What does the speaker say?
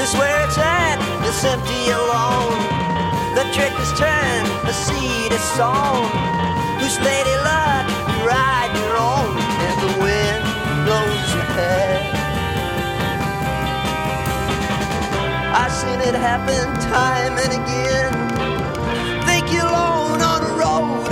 is where it's at, it's empty alone. The trick is turned, the seed is sown. Whose lady luck, you ride your own, and the wind blows your hair. I've seen it happen time and again. Think you're alone on a road